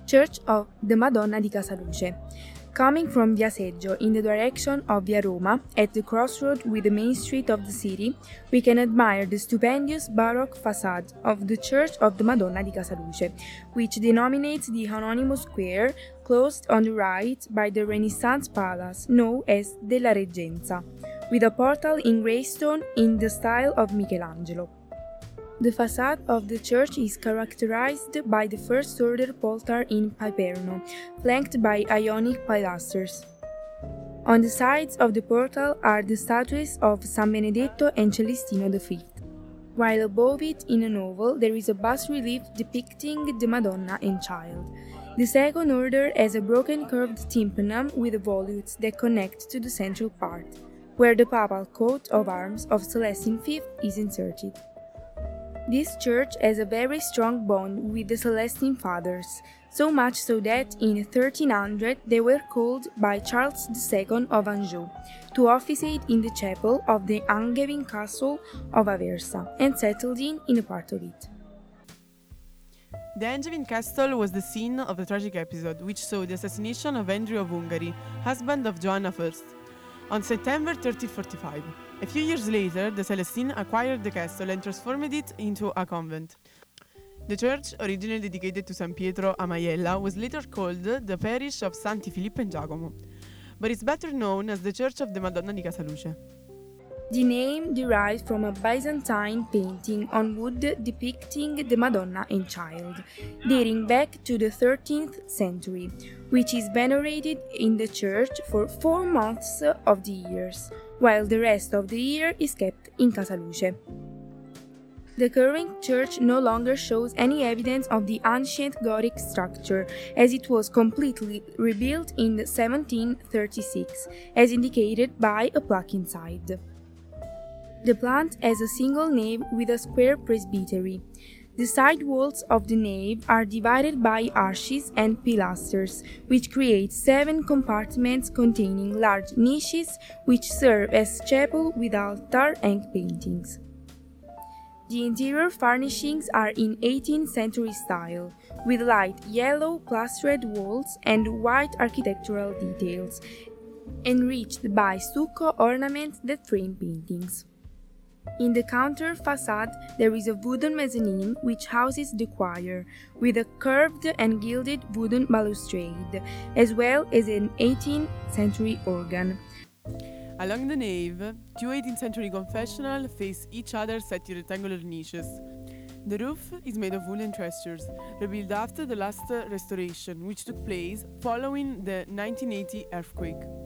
Church of the Madonna di Casaluce. Coming from Via Seggio in the direction of Via Roma, at the crossroad with the main street of the city, we can admire the stupendous Baroque facade of the Church of the Madonna di Casaluce, which denominates the anonymous square closed on the right by the Renaissance palace known as della Reggenza, with a portal in grey stone in the style of Michelangelo. The facade of the church is characterized by the first-order portal in Piperno, flanked by Ionic pilasters. On the sides of the portal are the statues of San Benedetto and Celestino V, while above it in an oval there is a bas-relief depicting the Madonna and Child. The second order has a broken curved tympanum with volutes that connect to the central part, where the papal coat of arms of Celestine V is inserted. This church has a very strong bond with the Celestine Fathers, so much so that in 1300 they were called by Charles II of Anjou to officiate in the chapel of the Angevin castle of Aversa and settled in a part of it. The Angevin castle was the scene of a tragic episode which saw the assassination of Andrew of Hungary, husband of Joanna I, on September 1345. A few years later, the Celestine acquired the castle and transformed it into a convent. The church, originally dedicated to San Pietro a Maiella, was later called the parish of Santi Filippo and Giacomo, but is better known as the Church of the Madonna di Casaluce. The name derives from a Byzantine painting on wood depicting the Madonna and Child, dating back to the 13th century, which is venerated in the church for 4 months of the year, while the rest of the year is kept in Casaluce. The current church no longer shows any evidence of the ancient Gothic structure, as it was completely rebuilt in 1736, as indicated by a plaque inside. The plant has a single nave with a square presbytery. The side walls of the nave are divided by arches and pilasters, which create 7 compartments containing large niches which serve as chapel with altar and paintings. The interior furnishings are in 18th century style, with light yellow plastered walls and white architectural details, enriched by stucco ornaments that frame paintings. In the counter facade there is a wooden mezzanine which houses the choir, with a curved and gilded wooden balustrade, as well as an 18th century organ. Along the nave, 2 18th century confessionals face each other set in rectangular niches. The roof is made of wooden trestles, rebuilt after the last restoration, which took place following the 1980 earthquake.